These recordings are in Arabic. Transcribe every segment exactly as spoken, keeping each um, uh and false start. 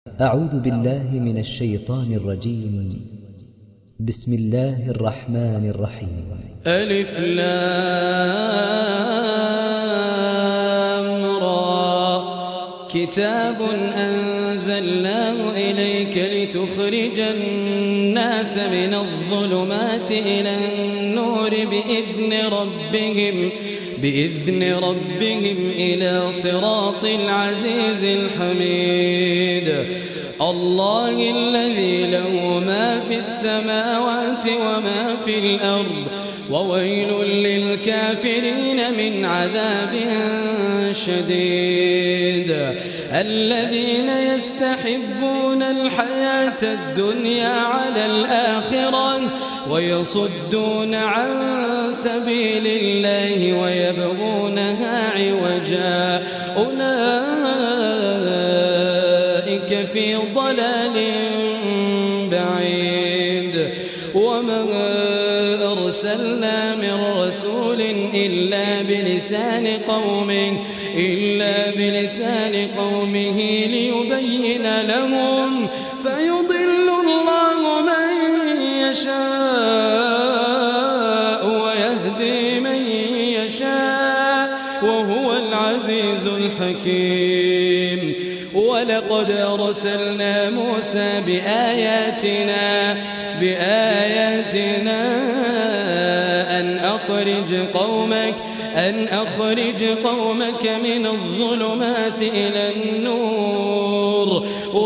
أعوذ بالله من الشيطان الرجيم. بسم الله الرحمن الرحيم. ألف لام را كتاب أنزلناه إليك لتخرج الناس من الظلمات إلى النور بإذن ربهم بإذن ربهم إلى صراط العزيز الحميد الله الذي له ما في السماوات وما في الأرض وويل للكافرين من عذاب شديد الذين يستحبون الحياة الدنيا على الآخرة ويصدون عن سبيل الله ويبغونها عوجا أولئك في ضلال بعيد وما أرسلنا من رسول إلا بلسان قومه إلا بلسان قومه ليبين لهم فيضل الله من يشاء ويهدي من يشاء وهو العزيز الحكيم ولقد أرسلنا موسى بآياتنا بآياتنا أن أخرج قومك أن أخرج قومك من الظلمات إلى النور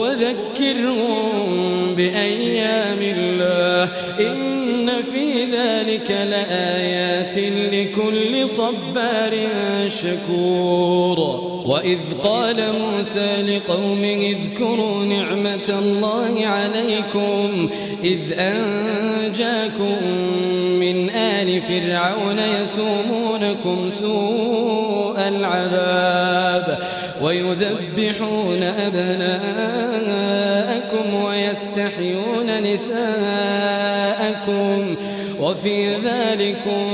وذكرهم بأيام الله إن في ذلك لآيات لكل صبار شكور وإذ قال موسى لقومه اذكروا نعمة الله عليكم إذ أنجاكم من آل فرعون يسومونكم سوء العذاب ويذبحون أبناءكم ويستحيون نساءكم وفي ذلكم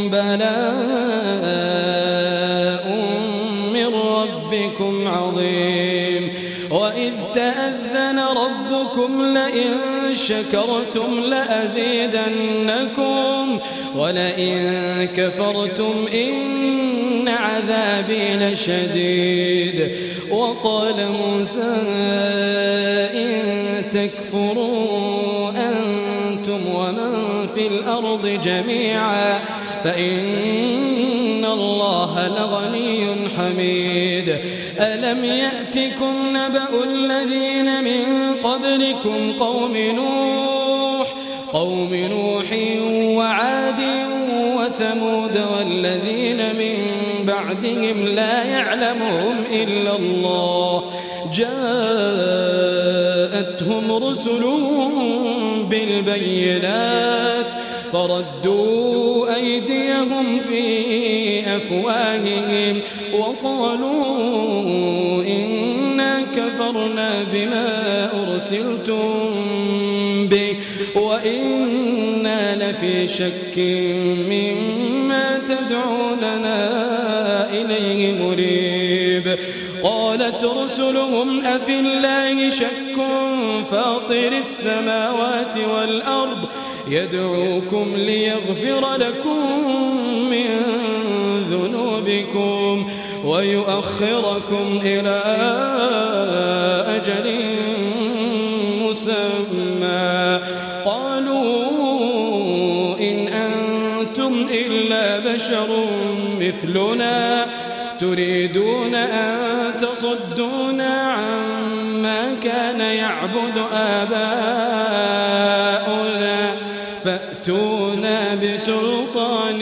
بلاء من ربكم عظيم وإذ تأذن ربكم لئن شكرتم لأزيدنكم ولئن كفرتم إن عذابي لشديد وقال موسى إن تكفروا أنتم ومن في الأرض جميعا فإن الله لغني حميد ألم يأتكم نبأ الذين من قبلكم قوم نوح قوم نوح وعاد وثمود والذين من بعدهم لا يعلمهم إلا الله جاءتهم رسلهم بالبينات فردوا أيديهم في أفواههم وقالوا إنا كفرنا بما أرسلتم به وإنا لفي شك مما تدعوننا إليه مريب قالت رسلهم أفي الله شك فاطر السماوات والأرض يدعوكم ليغفر لكم من ذنوبكم ويؤخركم إلى أجل مسمى قالوا إن أنتم إلا بشر مثلنا تريدون أن تصدونا عما كان يعبد آباؤنا فأتونا بسلطان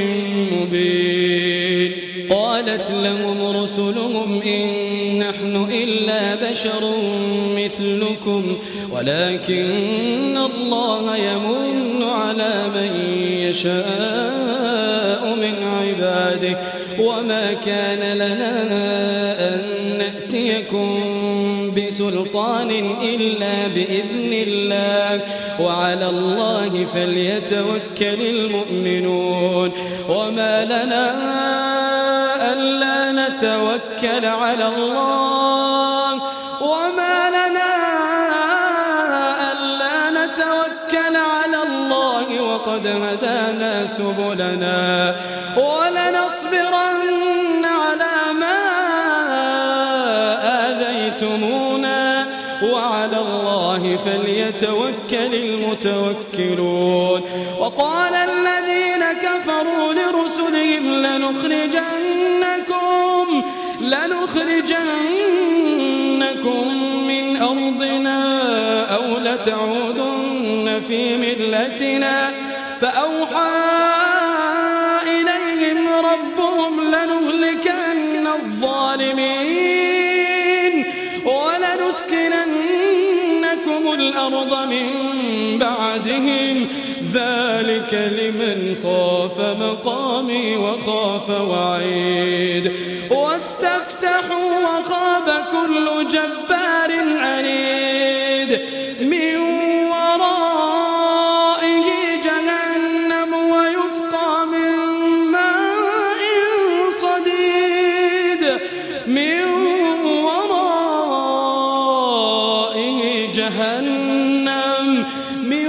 مبين قالت لهم رسلهم إن نحن إلا بشر مثلكم ولكن الله يمن على من يشاء من عباده وما كان لنا أن نأتيكم بسلطان إلا بإذن الله وعلى الله فليتوكل المؤمنون وما لنا ألا نتوكل على الله وما لنا وقد هدانا سبلنا ولنصبرن على ما آذيتمونا وعلى الله فليتوكل المتوكلون. وقال الذين كفروا لرسلهم لنخرجنكم لنخرجنكم من أرضنا أو لتعودن في ملتنا فأوحى إليهم ربهم لنهلكن الظالمين ولنسكننكم الأرض من بعدهم ذلك لمن خاف مقامي وخاف وعيد. واستفتحوا وخاب كل جبار عنيد من ورائه جهنم ويسقى من ماء صديد من ورائه جهنم من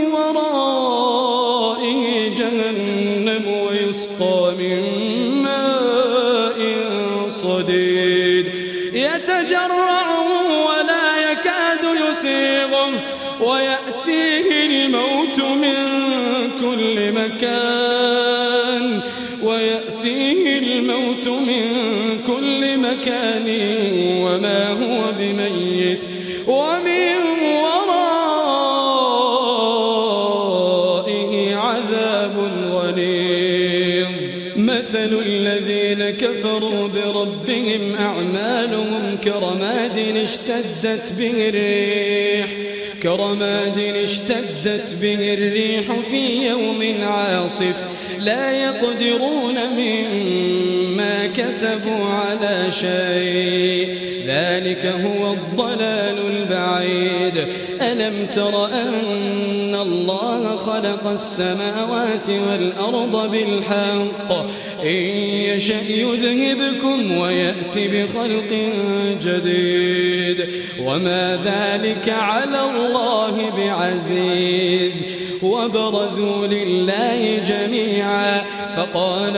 ورائه جهنم ويسقى من ماء صديد يتجرعه ولا يكاد يسيغه ويأتيه الموت من كل مكان ويأتيه الموت من كل مكان وما هو بميت ومن ورائه عذاب غليظ. مثل الذين كفروا بربهم أعمالهم كرماد اشتدت به الريح كرماد اشتدت به الريح في يوم عاصف لا يقدرون مما كسبوا على شيء ذلك هو الضلال البعيد. ألم تر أن الله خلق السماوات والأرض بالحق إن يشأ يذهبكم ويأتي بخلق جديد وما ذلك على الله بعزيز. وبرزوا لله جميعا فقال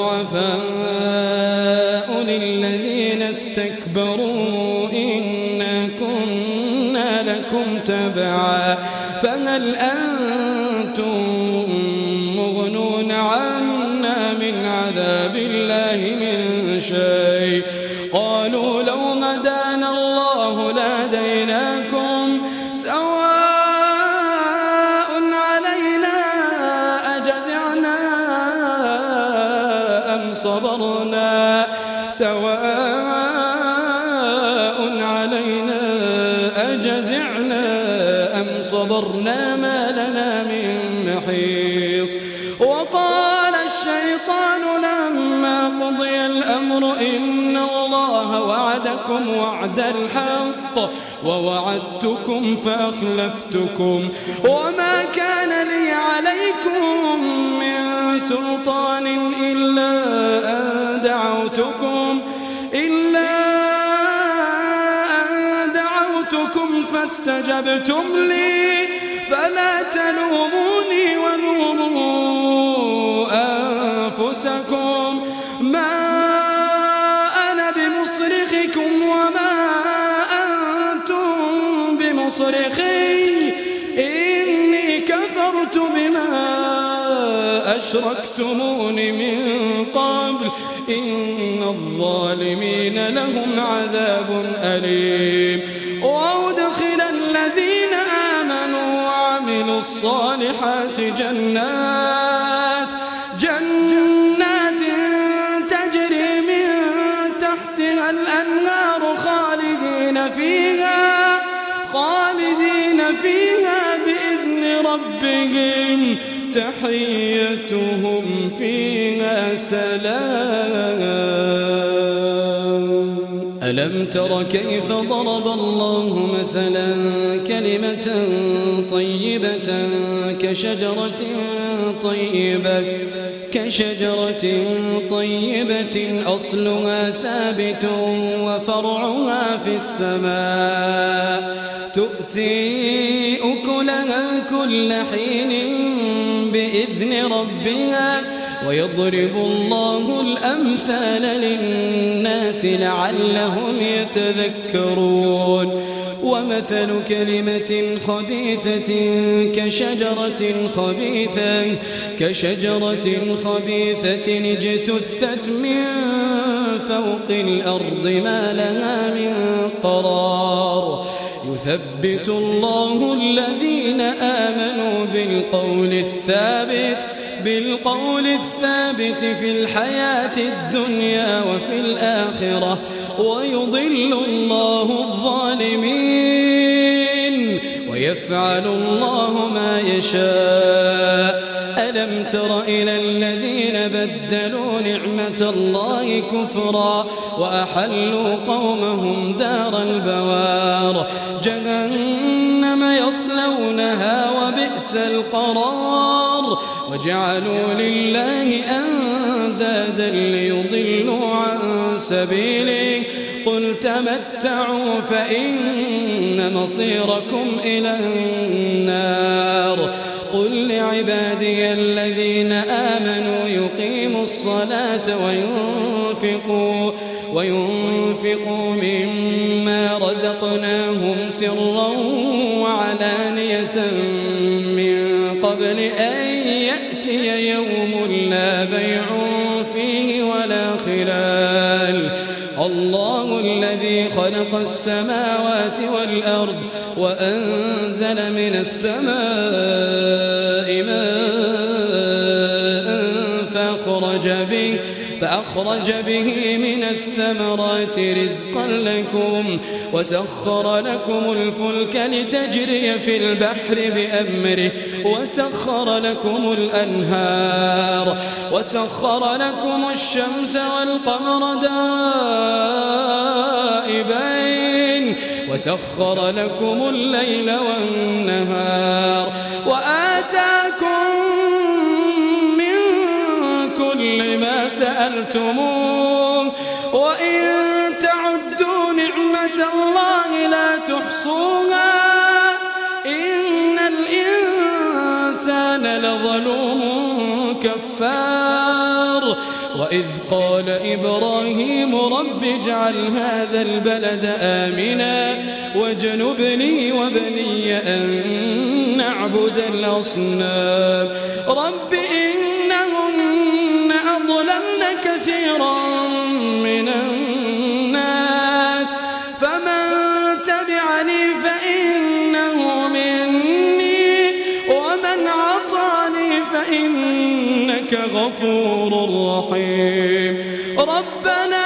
الضعفاء للذين استكبروا إنا كنا لكم تبعا فهل أنتم مغنون عنا من عذاب الله من شيء قالوا لو هدانا الله لهديناكم سواء علينا أجزعنا أم صبرنا سواء علينا أجزعنا أم صبرنا ما لنا من محيص. وقال الشيطان لما قضي الأمر إن الله وعدكم وعد الحق ووعدتكم فأخلفتكم وما كان لي عليكم من سلطان إلا أن دعوتكم إلا أن دعوتكم فاستجبتم لي فلا تلوموني ولوموا أنفسكم ما أنا بمصرخكم وما أنتم بمصرخي إني كفرت بما أشركتمون من قبل إن الظالمين لهم عذاب أليم. وأدخل الذين آمنوا وعملوا الصالحات جنات جنات تجري من تحتها الأنهار خالدين فيها خالدين فيها بإذن ربهم تحيتهم فيها سلام. ألم تر كيف ضرب الله مثلا كلمة طيبة كشجرة طيبة كشجرة طيبة أصلها ثابت وفرعها في السماء تؤتي أكلها كل حين بإذن بإذن ربها ويضرب الله الأمثال للناس لعلهم يتذكرون ومثل كلمة خبيثة كشجرة خبيثة كشجرة خبيثة اجتثت من فوق الأرض ما لها من قرار يثبت الله الذين آمنوا بالقول الثابت بالقول الثابت في الحياة الدنيا وفي الآخرة ويضل الله الظالمين ويفعل الله ما يشاء ألم تر إلى الذين بدلوا نعمة الله كفرا وأحلوا قومهم دار البوار جهنم يصلونها وبئس القرار وجعلوا لله أندادا ليضلوا عن سبيله قل تمتعوا فإن مصيركم إلى النار قل لعبادي الذين آمنوا يقيموا الصلاة وينفقوا وينفقوا مما رزقناهم سرا وعلانية من قبل أن يأتي يوم لا بيع فيه ولا خلال الله الذي خلق السماوات والأرض وأنزل من السماء ماء فأخرج به فأخرج به من الثمرات رزقا لكم وسخر لكم الفلك لتجري في البحر بأمره وسخر لكم الأنهار وسخر لكم الشمس والقمر دائبين وسخر لكم الليل والنهار وآتاكم كل ما سألتموه وإن تعدوا نعمة الله لا تحصوها إن الإنسان لظلوم كفار وإذ قال إبراهيم رب اجعل هذا البلد آمنا واجنبني وبني أن نعبد الأصنام رب إنهن أضللن كثيرا من الناس فمن تبعني فإنه مني ومن عصاني فإنك غفور رحيم ربنا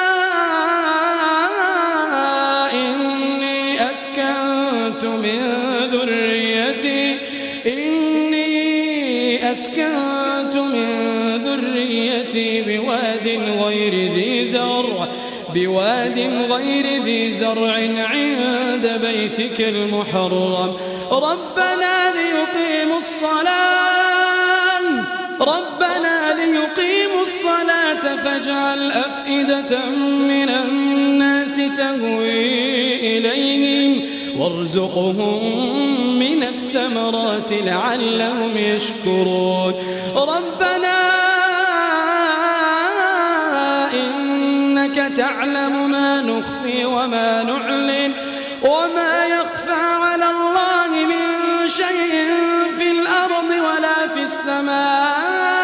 إني أسكنت من ذريتي إني أسكنت من ذريتي بواد غير ذي زرع بواد غير ذي زرع عند بيتك المحرم ربنا ليقيموا الصلاة ربنا ليقيموا الصلاة فاجعل أفئدة من الناس تهوي إليهم وارزقهم من الثمرات لعلهم يشكرون ربنا إنك تعلم ما نخفي وما نعلن وما يخفى على الله من شيء في الأرض ولا في السماء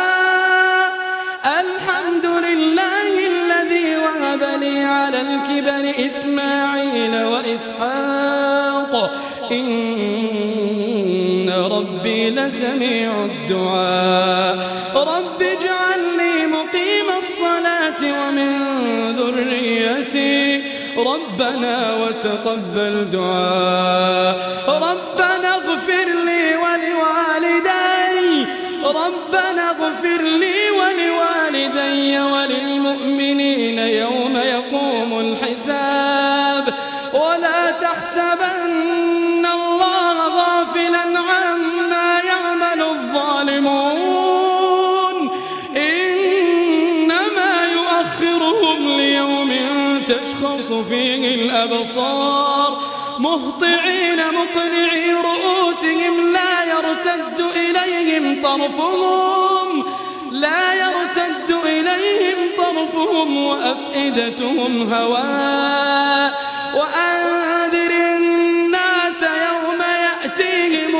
الحمد لله الذي وهب لي على الكبر إسماعيل وإسحاق إن ربي لسميع الدعاء رب اجعلني مقيم الصلاة ومن ذريتي ربنا وتقبل دعاء ربنا اغفر لي ولوالدي ربنا اغفر لي ولوالدي وللمؤمنين يوم يقوم الحساب ولا تحسبن الله غافلا عما يعمل الظالمون إنما يؤخرهم ليوم تشخص فيه الأبصار مهطعين مقنعي رؤوسهم لا يرتد إليهم طرفهم لا يرتد إليهم طرفهم وأفئدتهم هواء وأنذر الناس يوم يأتيهم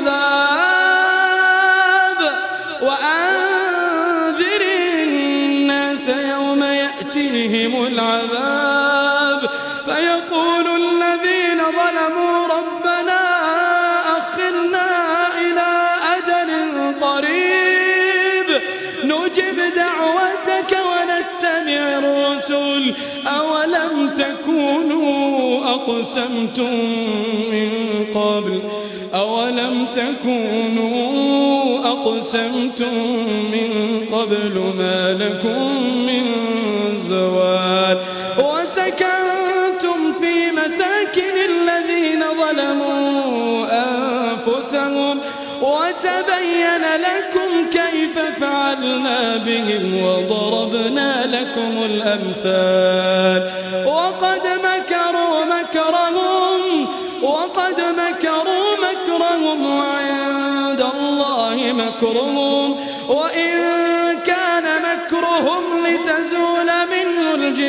العذاب وأنذر الناس يوم يأتيهم العذاب فيقول الذين ظلموا ربنا أخرنا إلى أجل قريب نجب دعوتك ونتبع الرسل أولم تكونوا أقسمتم من قبل أولم تكونوا أقسمتم من قبل ما لكم من زوال وسكنتم في مساكن الذين ظلموا أنفسهم وتبين لكم كيف فعلنا بهم وضربنا لكم الأمثال وقد مكروا مكرهم وقد مكروا مكرهم وعند الله مكرهم وإن كان مكرهم لتزول منه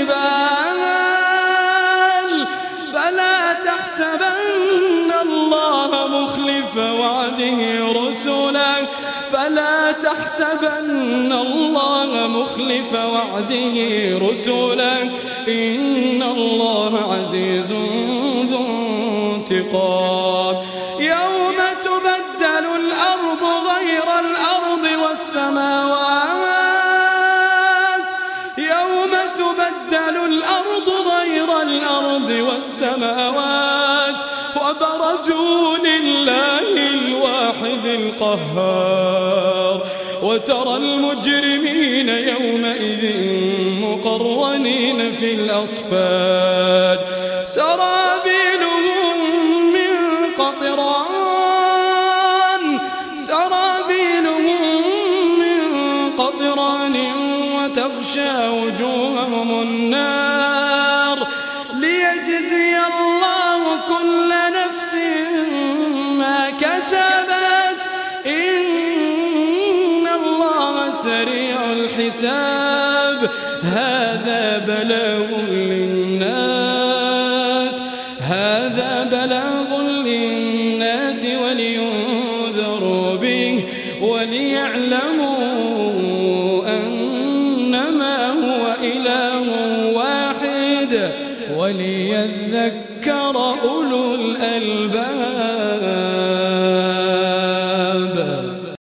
الجبال فلا تحسبن الله مخلف وعده رسله فلا تحسبن الله مخلف وعده رسله إن الله عزيز ذو انتقام يوم تبدل الأرض غير الأرض والسماوات يوم تبدل الأرض غير الأرض والسماوات وبرزوا لله الواحد القهار وترى المجرمين يومئذ مقرنين في الأصفاد سرابيلهم من قطران سرابيلهم من قطران وتغشى وجوههم النار ليجزي الله كل نفس ما كسبت إن الله سريع الحساب هذا بلاغ للناس هذا بلاغ للناس ولينذروا به وليعلموا